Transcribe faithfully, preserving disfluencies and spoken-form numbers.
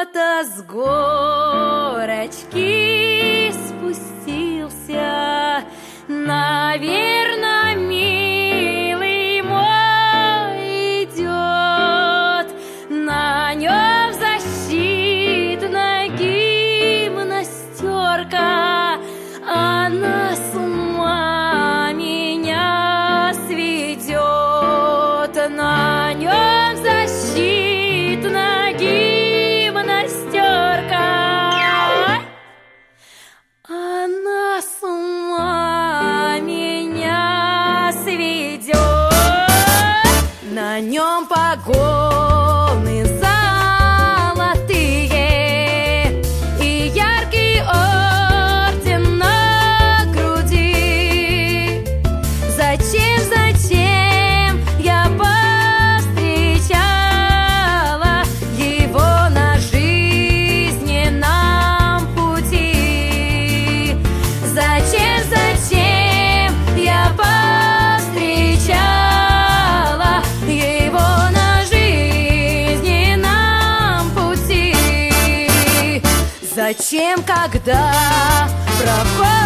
кто-то с горочки спустился. Наверно, милый мой идет, на нем защитная гимнастерка. Она с ума меня сведет, на нем защитная гимнастерка. Она с ума меня сведет, на нем погоны золотые и яркий орден на груди. Зачем, зачем я повстречала его на жизненном пути? Зачем, зачем я повстречала его на жизненном пути? Зачем, когда проходит